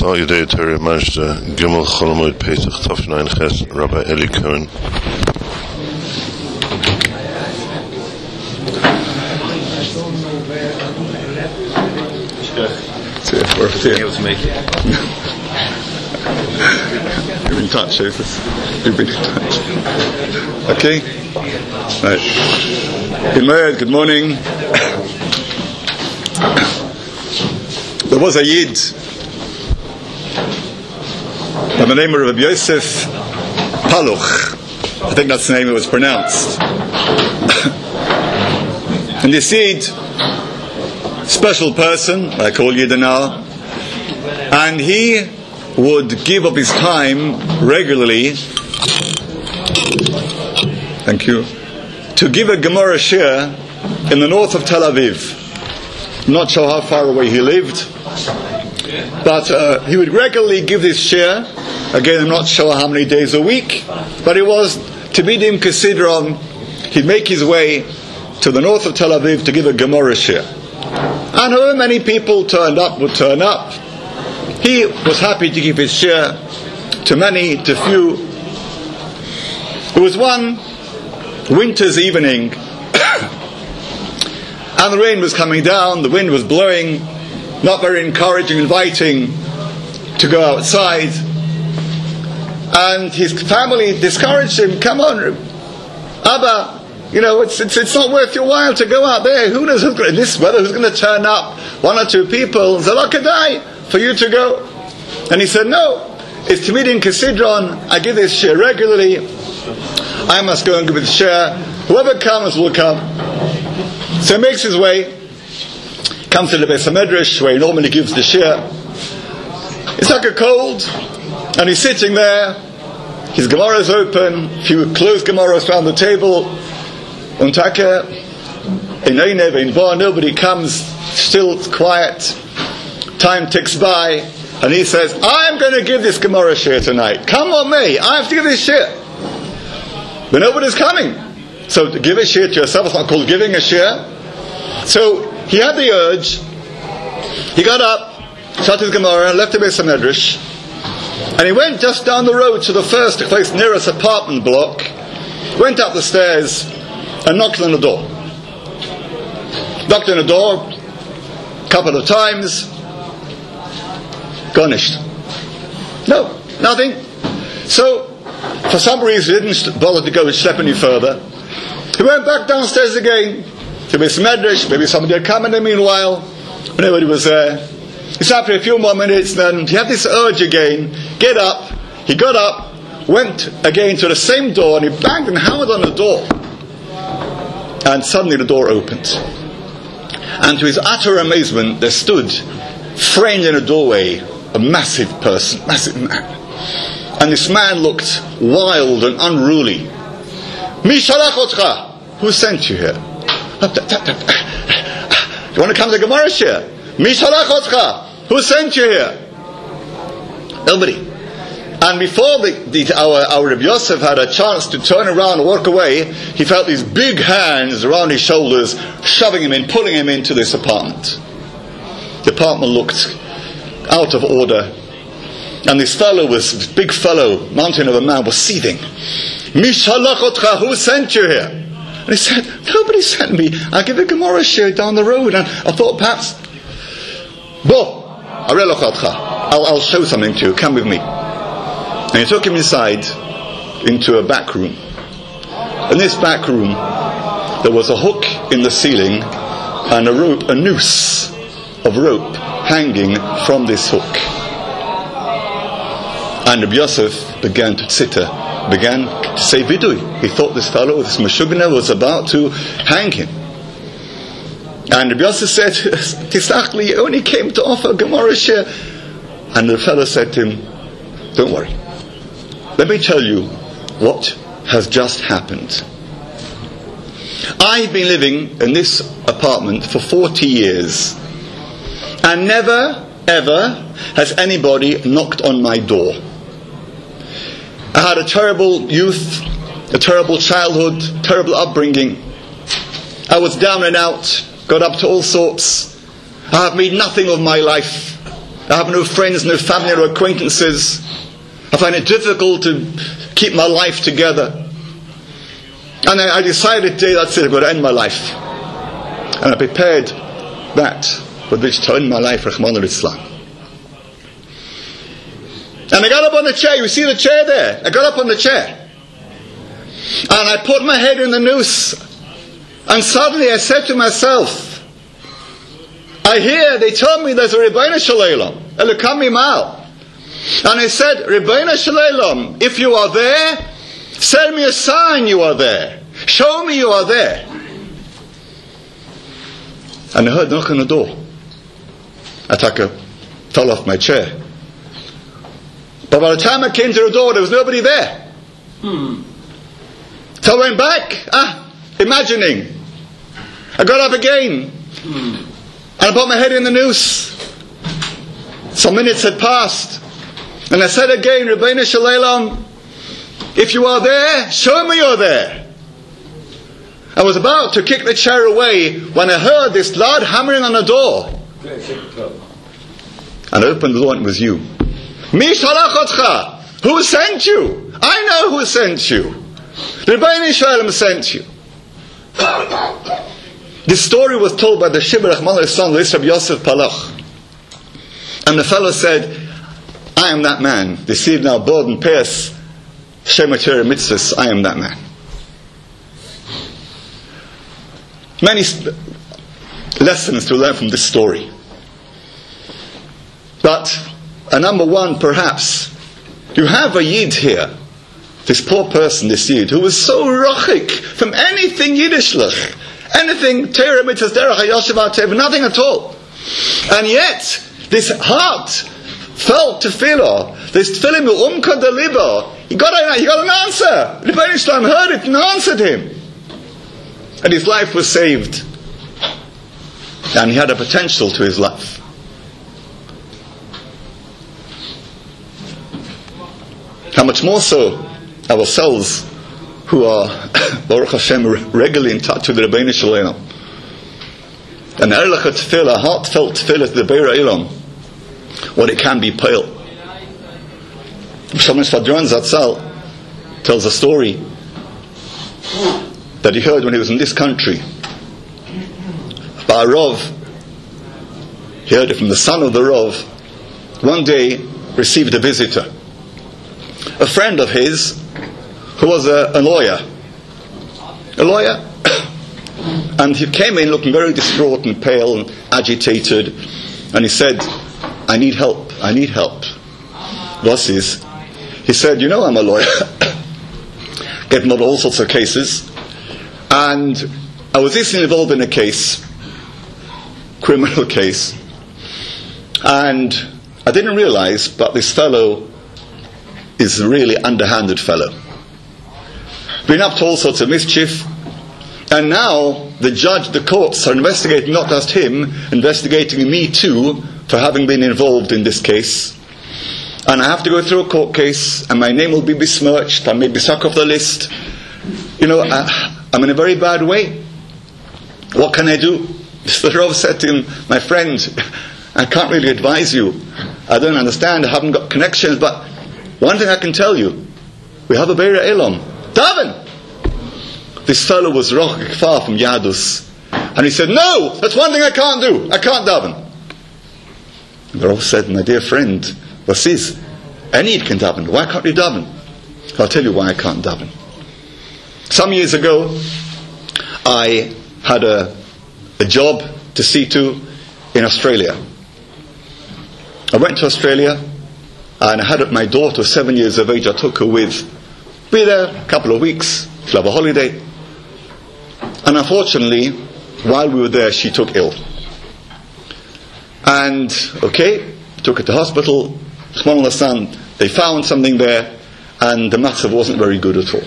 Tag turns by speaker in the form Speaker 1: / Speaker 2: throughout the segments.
Speaker 1: Al Yedei Torah Majda Gimel Cholamoid Pesach Tafnayin Ches Rabbi Eli Cohen.
Speaker 2: We're able to make it.
Speaker 3: You've been in touch, Jesus. You've been in touch. Okay? Right. Good morning. There was a Yid by the name of Rabbi Yosef Paluch. I think that's the name it was pronounced. And this Yid, special person, like all Yidden are, and he would give up his time regularly, thank you, to give a Gemara shir in the north of Tel Aviv. Not sure how far away he lived, but he would regularly give this shir. Again, I'm not sure how many days a week, but it was to be dim Kesidron. He'd make his way to the north of Tel Aviv to give a Gemara shir. And however many people would turn up. He was happy to give his share to many, to few. It was one winter's evening, and the rain was coming down, the wind was blowing, not very encouraging, inviting to go outside. And his family discouraged him, come on, Abba, it's not worth your while to go out there. Who knows in this weather who's going to turn up? One or two people, Zalakadai, for you to go. And he said, no, it's Tamidim Kesidron, I give this share regularly, I must go and give this share, whoever comes will come. So he makes his way, comes to the Beis HaMedrash where he normally gives the share. It's like a cold, and he's sitting there, his Gemara is open, a few closed Gemaras around the table, nobody comes, still quiet. Time ticks by, and he says, I'm going to give this Gemara shir tonight. Come on me, I have to give this shir. But nobody's coming. So to give a shir to yourself is not called giving a shir. So he had the urge. He got up, shut his Gemara, left the Beis HaMedrash, and he went just down the road to the first place nearest apartment block, went up the stairs, and knocked on the door. Knocked on the door a couple of times. Garnished. No, nothing. So, for some reason, he didn't bother to go and schlep any further. He went back downstairs again to Beis HaMedrash. Maybe somebody had come in the meanwhile. Nobody was there. He sat for a few more minutes, then he had this urge again. Get up. He got up, went again to the same door, and he banged and hammered on the door. And suddenly the door opened. And to his utter amazement, there stood, framed in a doorway, a massive person, massive man. And this man looked wild and unruly. Mi shalach otcha? Who sent you here? Do you want to come to Gemara shir? Mi shalach otcha? Who sent you here? Nobody. And before our Rabbi Yosef had a chance to turn around and walk away, he felt these big hands around his shoulders, shoving him in, pulling him into this apartment. The apartment looked out of order, and this big fellow, mountain of a man, was seething. Mishalach otcha, who sent you here? And he said, nobody sent me. I give a Gemara shir down the road, and I thought perhaps, I'll show something to you. Come with me. And he took him inside into a back room. In this back room, there was a hook in the ceiling and a noose of rope hanging from this hook. And Rabbi Yosef began to say vidui. He thought this fellow, this Meshugna, was about to hang him. And Rabbi Yosef said, Tislachli, you only came to offer Gemara shir. And the fellow said to him, don't worry. Let me tell you what has just happened. I've been living in this apartment for 40 years, and never, ever has anybody knocked on my door. I had a terrible youth, a terrible childhood, terrible upbringing. I was down and out, got up to all sorts. I have made nothing of my life. I have no friends, no family or acquaintances. I find it difficult to keep my life together. And I decided today, that's it, I'm going to end my life. And I prepared that with which to end my life, Rahman al-Islam. And I got up on the chair. You see the chair there? I got up on the chair. And I put my head in the noose. And suddenly I said to myself, they tell me there's a Rebbeinu Shalom, Elokami Mal. And I said, Rebbeinu Shalom, if you are there, send me a sign you are there. Show me you are there. And I heard knock on the door. I fell off my chair. But by the time I came to the door, there was nobody there. So I went back, imagining. I got up again. And I put my head in the noose. Some minutes had passed. And I said again, Rebbeinu Shalom, if you are there, show me you're there. I was about to kick the chair away when I heard this loud hammering on the door. And I opened the door and it was you. Mi shalach otcha. Who sent you? I know who sent you. Rebbeinu Shalom sent you. This story was told by the Shibur Rahman son, Rabbi Yosef Palach. And the fellow said, I am that man. They see now board and pierce Shematera mitzvahs. I am that man. Many lessons to learn from this story. But number one, perhaps, you have a Yid here, this poor person, this Yid, who was so rochik from anything Yiddishlich, anything Torah mitzvahs, derech hayoshev tev, nothing at all. And yet, this heart felt tefillah, this tefillah me'umka deliba, he got an answer. The Rebbeinu Shalom heard it and answered him. And his life was saved. And he had a potential to his life. How much more so ourselves, who are Baruch Hashem regularly in touch with the Rebbeinu Shalom. And erlich tefillah, heartfelt tefillah to the Beira Ilam, what it can be pale. Shamash Fadron Zatzal tells a story that he heard when he was in this country. By a Rav, he heard it from the son of the Rav, one day received a visitor. A friend of his who was a lawyer. A lawyer. And he came in looking very distraught and pale and agitated. And he said, I need help. What's this? He said, you know I'm a lawyer. Get involved in all sorts of cases. And I was recently involved in a case, criminal case. And I didn't realize, but this fellow is a really underhanded fellow. Been up to all sorts of mischief. And now the judge, the courts are investigating not just him, investigating me too for having been involved in this case. And I have to go through a court case, and my name will be besmirched, I may be struck off the list. You know, I'm in a very bad way. What can I do? The Rav said to him, my friend, I can't really advise you. I don't understand, I haven't got connections, but one thing I can tell you, we have a Beira Elam. Daven! This fellow was rochik far from Yadus. And he said, no, that's one thing I can't do. I can't daven. And the Rav said, my dear friend, what's this? Any can daven. Why can't you daven? I'll tell you why I can't daven. Some years ago, I had a job to see to in Australia. I went to Australia, and I had my daughter, 7 years of age. I took her with. Be there a couple of weeks. She'll have a holiday. And unfortunately, while we were there, she took ill. And, took her to hospital. They found something there, and the matzav wasn't very good at all.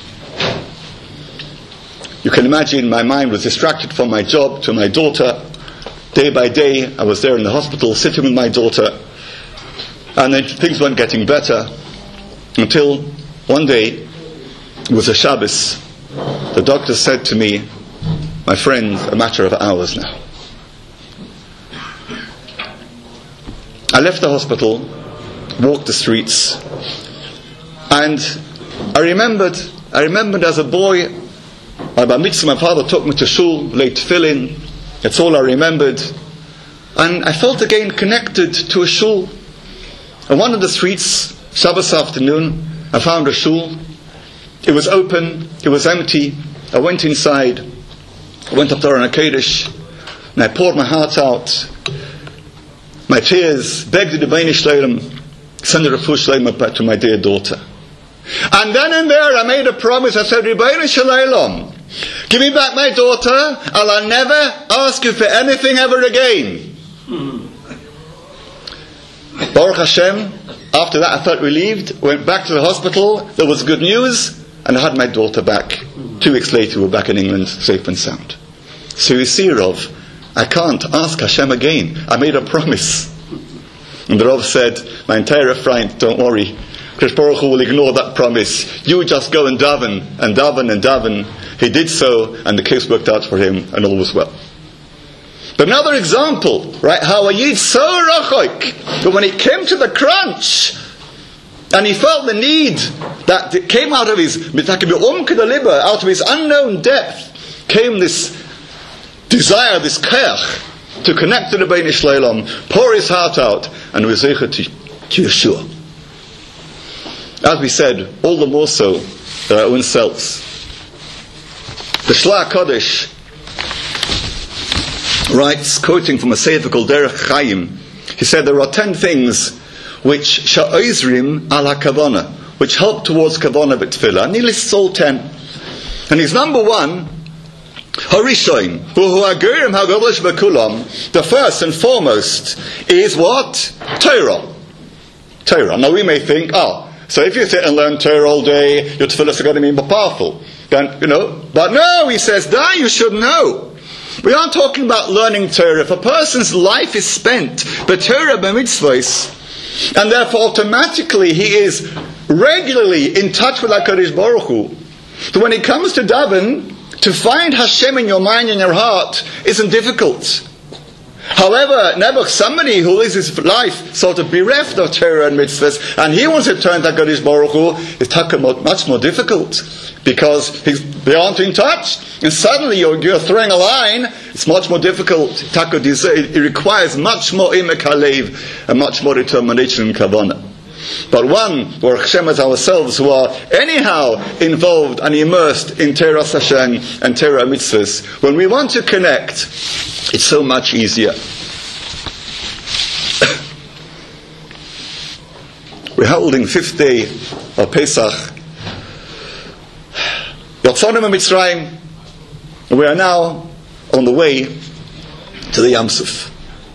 Speaker 3: You can imagine my mind was distracted from my job to my daughter. Day by day, I was there in the hospital, sitting with my daughter. And then things weren't getting better until one day, it was a Shabbos. The doctor said to me, my friend, a matter of hours now. I left the hospital, walked the streets, and I remembered as a boy, by bar mitzvah, my father took me to shul, late tefillin. That's all I remembered. And I felt again connected to a shul. On one of the streets, Shabbos afternoon, I found a shul. It was open, it was empty. I went inside, I went up to Aron HaKodesh, and I poured my heart out, my tears, begged the Rebbeinu Shalom, send a refuah shleima to my dear daughter. And then and there I made a promise. I said, Rebbeinu Shalom, give me back my daughter, and I'll never ask you for anything ever again. Baruch Hashem, after that I felt relieved, went back to the hospital, there was good news, and I had my daughter back. 2 weeks later we were back in England, safe and sound. So you see, Rav, I can't ask Hashem again. I made a promise. And the Rav said, my entire refrain, don't worry, Krish Baruch Hu will ignore that promise. You just go and daven, and daven, and daven. He did so, and the case worked out for him, and all was well. But another example, right, how a Yid so rachoik, but when it came to the crunch, and he felt the need that came out of his out of his unknown depth, came this desire, this keach, to connect to the Rebbeinu Shalom, pour his heart out, and rezecha to Yeshua. As we said, all the more so, our own selves. The Shlach Kodesh writes, quoting from a sefer called Derech Chaim, he said there are 10 things which sha'ozrim al hakavana, which help towards kavana b'tefillah, and he lists all 10. And his number 1, Harishoin, hu hagerim hagadol b'kulam, the first and foremost is what? Torah. Now we may think, so if you sit and learn Torah all day, your tefillahs are going to be more powerful. Then, but no, he says, you should know. We aren't talking about learning Torah. If a person's life is spent b'Torah b'mitzvos, and therefore automatically he is regularly in touch with HaKadosh Baruch Hu, so when it comes to daven, to find Hashem in your mind and your heart isn't difficult. However, never somebody who lives his life sort of bereft of Torah and mitzvahs, and he wants to turn to HaKadosh Baruch Hu, it's much more difficult, because they aren't in touch, and suddenly you're throwing a line. It's much more difficult. It requires much more imek halev and much more determination and kavanah. But one, or Hashem as ourselves, who are anyhow involved and immersed in Torah Hashem and Torah mitzvahs, when we want to connect, it's so much easier. We're holding 5th day of Pesach. Yotzanim Mitzrayim. We are now on the way to the Yam Suf.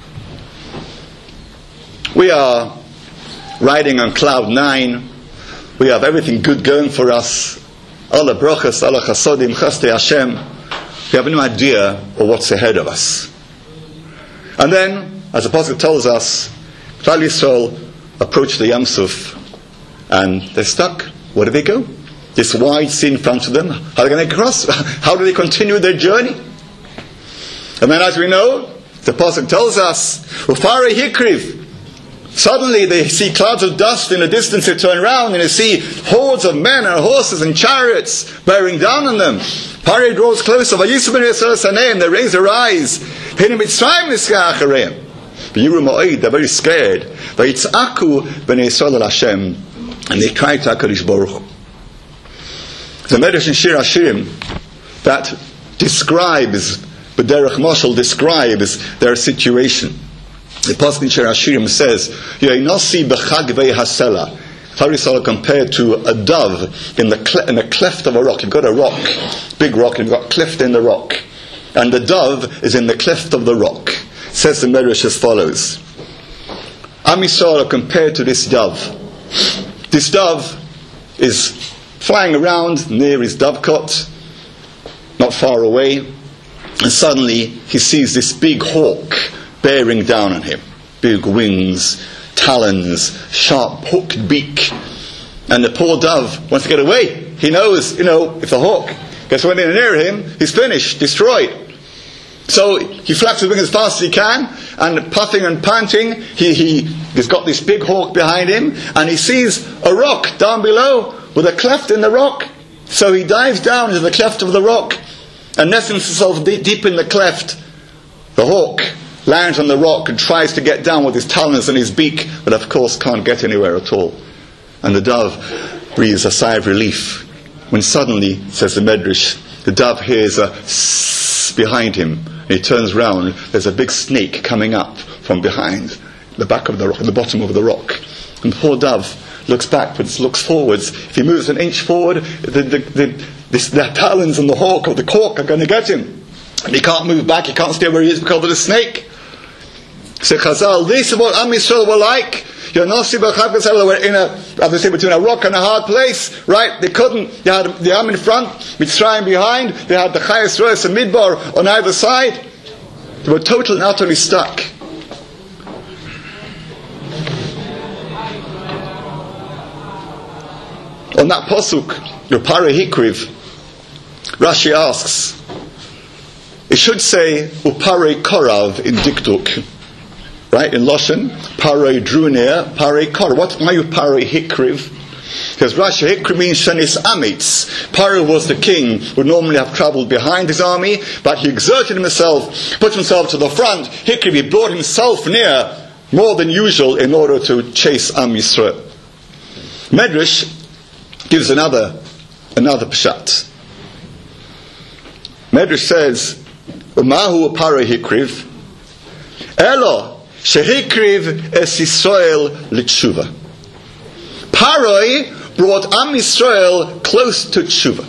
Speaker 3: We are riding on cloud 9. We have everything good going for us. Alla brachas, alla chasodim, chastei Hashem. We have no idea of what's ahead of us. And then, as the Pasuk tells us, Klal Yisrael approach the Yam Suf, and they're stuck. Where do they go? This wide sea in front of them. How are they going to cross? How do they continue their journey? And then, as we know, the Pasuk tells us, Ufare Hikriv. Suddenly they see clouds of dust in the distance. They turn around and they see hordes of men and horses and chariots bearing down on them. Pare draws closer. They raise their eyes. They're very scared. And they cry to HaKadosh Baruch Hu. The Medrash in Shir Hashirim that describes, B'derech Mashal describes their situation. The Pasuk in Shir Hashirim says, Yoinasi b'chagvei hasela. Klal Yisrael compared to a dove in a cleft of a rock. You've got a rock, big rock, and you've got a cleft in the rock. And the dove is in the cleft of the rock. It says the Medrash as follows. Am Yisrael are compared to this dove. This dove is flying around near his dovecot, not far away, and suddenly he sees this big hawk bearing down on him. Big wings, talons, sharp hooked beak. And the poor dove wants to get away. He knows, if the hawk gets one in near him, he's finished, destroyed. So he flaps his wings as fast as he can, and puffing and panting, he's got this big hawk behind him, and he sees a rock down below with a cleft in the rock. So he dives down into the cleft of the rock and nests himself deep in the cleft. The hawk lands on the rock and tries to get down with his talons and his beak, but of course can't get anywhere at all. And the dove breathes a sigh of relief when suddenly, says the Medrash, the dove hears a sss behind him. And he turns round. There's a big snake coming up from behind the back of the rock, the bottom of the rock. And the poor dove looks backwards, looks forwards. If he moves an inch forward, the talons and the hawk or the cork are going to get him. And he can't move back. He can't stay where he is because of the snake. So Chazal, this is what Am Yisrael were like. They were in between a rock and a hard place, right? They couldn't. They had the Am in front, Mitzrayim behind. They had the Chayes Roes and Midbar on either side. They were totally and utterly stuck. On that pasuk, Upare Hikriv, Rashi asks, it should say Upare Korav in Dikduk. Right, in Loshen, Parei drew near, Parei Kor. Why you Parei Hikriv? Because Rashi Hikriv means Shenis Amitz. Parei was the king, would normally have travelled behind his army, but he exerted himself, put himself to the front. Hikriv, he brought himself near more than usual in order to chase Am Yisrael. Medrash gives another pshat. Medrash says, Umahu Parei Hikriv, Elo Shehikriv es Yisrael l'tshuva. Paroi brought Am Yisrael close to tshuva.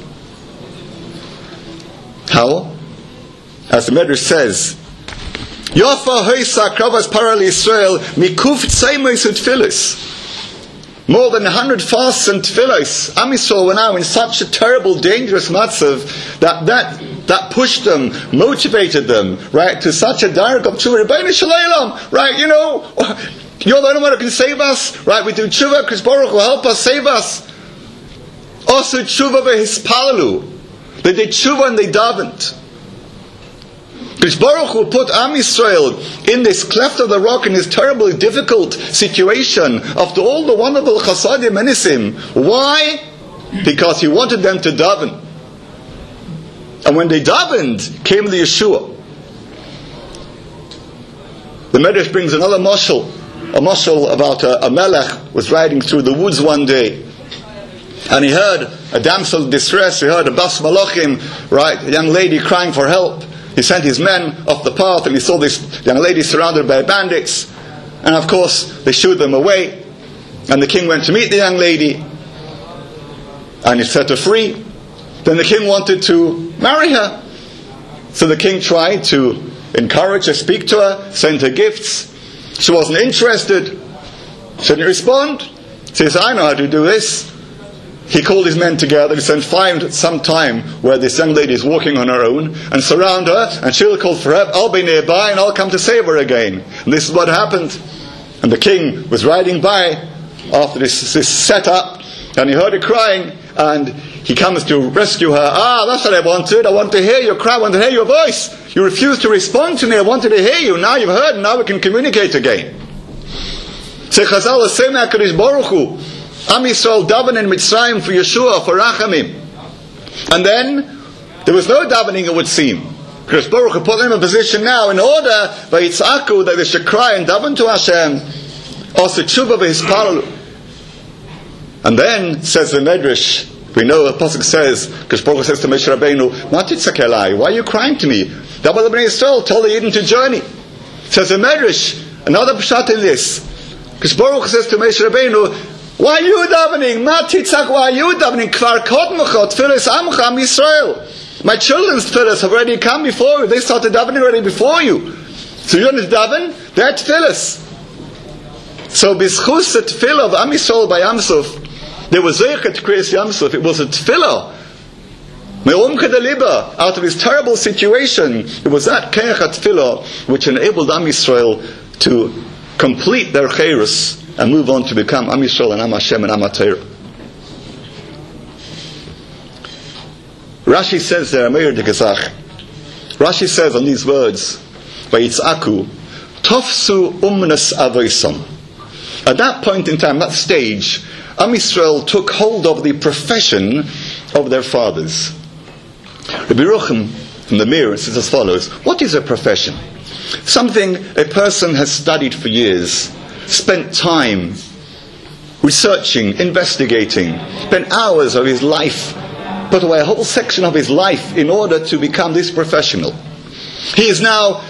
Speaker 3: How? As the Medrash says, Yofa hoisa kravas Paroi Yisrael mikuf tzeimus utfilis. More than 100 fasts and tefillos. Am Yisrael were now in such a terrible, dangerous matzav that pushed them, motivated them, right, to such a direct of tshuva. Rebbeinu Shalom, right, you're the only one who can save us, right? We do tshuva, Chris Baruch will help us, save us. Also tshuva v'hispalalu. They did tshuva and they davened. Chris Baruch will put Am Yisrael in this cleft of the rock in this terribly difficult situation after all the wonderful chasadim and nisim. Why? Because he wanted them to daven. And when they davened, came the Yeshua. The Medrash brings another mashal, a mashal about a melech was riding through the woods one day, and he heard a damsel in distress. He heard a bas malachim, right, a young lady crying for help. He sent his men off the path, and he saw this young lady surrounded by bandits, and of course they shooed them away. And the king went to meet the young lady, and he set her free. Then the king wanted to marry her. So the king tried to encourage her, speak to her, send her gifts. She wasn't interested. She didn't respond. He says, I know how to do this. He called his men together. He said, find some time where this young lady is walking on her own and surround her, and she'll call for help. I'll be nearby and I'll come to save her again. And this is what happened. And the king was riding by after this setup, and he heard her crying, and he comes to rescue her. That's what I wanted. I want to hear your cry. I want to hear your voice. You refused to respond to me. I wanted to hear you. Now you've heard, and now we can communicate again. Say Chazal, same HaKadosh Baruch Hu. Am Yisrael daven in Mitzrayim for Yeshua, for Rachamim. And then, there was no davening, it would seem. Because Baruch Hu put them in a position now in order, Vayitzaku, that they should cry and daven to Hashem, also tshuva v'hispalalu. And then, says the Medrash, we know the pasuk says, because Baruch Hu says to Moshe Rabbeinu, Ma titzak elai, why are you crying to me? Dabba the Bnei Yisrael, tell the Yidden to journey. Says the Medrash, another pshat in this, because Baruch Hu says to Moshe Rabbeinu, why are you davening? Ma titzak, why are you davening? Kvar kodmecha, tfilis amcha, Am Yisrael. My children's tfilis have already come before you. They started davening already before you. So you don't need to daven? They're tfilis. So b'schus the tefillah of Am Yisrael by Yamsuf, there was zeichet to create Yamsuf. It was a tefillah. Me'omke de liba, out of this terrible situation, it was that keach tefillah which enabled Am Yisrael to complete their chayrus and move on to become Am Yisrael and Am Hashem and Am HaTorah. Rashi says there, Meir de Gezach, Rashi says on these words, Vayitzaku, Tofsu umnas avoisam. At that point in time, that stage, Am Yisrael took hold of the profession of their fathers. Rabbi Yerucham from the Mirror says as follows: what is a profession? Something a person has studied for years, spent time researching, investigating, spent hours of his life, put away a whole section of his life in order to become this professional. He is now,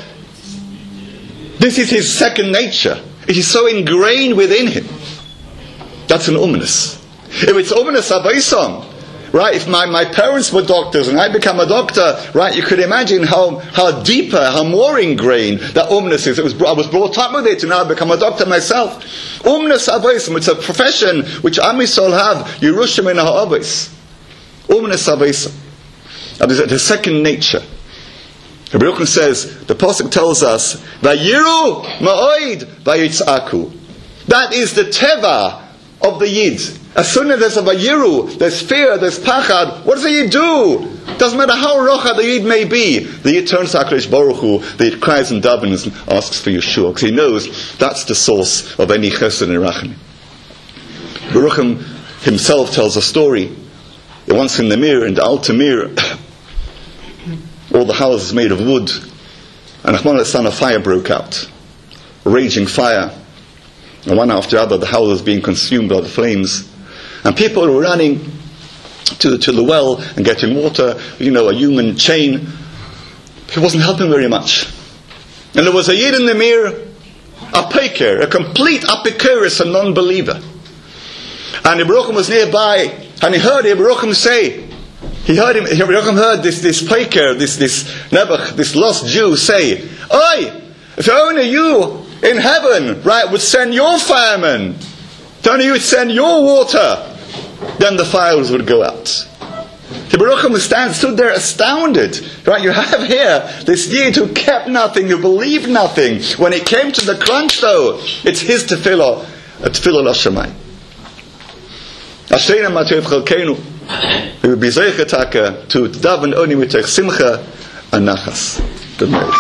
Speaker 3: this is his second nature. It is so ingrained within him. That's an umnus. If it's umnus abaisam, right, if my parents were doctors and I become a doctor, right, you could imagine how deeper, how more ingrained that umnus is. I was brought up with it, and now I become a doctor myself. Umnus abaisam, it's a profession which Am Yisrael have, Yerushim in ha'avos. Umnus abaisam. That is the second nature. Rabbi Yerucham says, the Pasuk tells us, Vayiru ma'oid vayitzaku. That is the teva of the Yid. As soon as there's a Vayiru, there's fear, there's pachad, what does the Yid do? Doesn't matter how rocha the Yid may be, the Yid turns to HaKadosh Baruch Hu, the Yid cries and davens and asks for Yeshua, because he knows that's the source of any chesed and rachmim. Rabbi Yerucham himself tells a story. Once in the Mir, in the Alter Mir, all the houses made of wood, and a fire broke out, a raging fire, and one after the other the house was being consumed by the flames, and people were running to the well and getting water, a human chain. It wasn't helping very much. And there was a Yid in the Mir, a Peker, a complete Apikuris, a non-believer. And Rabbi Yerucham was nearby, and he heard Rabbi Yerucham say, Rabbi Yerucham heard this Peker, this Nebuch, this lost Jew say, "Oi, if only you in heaven, right, would send your firemen, if only you would send your water, then the fires would go out." Rabbi Yerucham stood there astounded. Right, you have here this Yid who kept nothing, who believed nothing. When it came to the crunch, though, it's his tefillah, a tefillah l'shamayim. Asheina matov chalkeinu. We would be zeichetaka to daven only with simcha and nachas. Good night.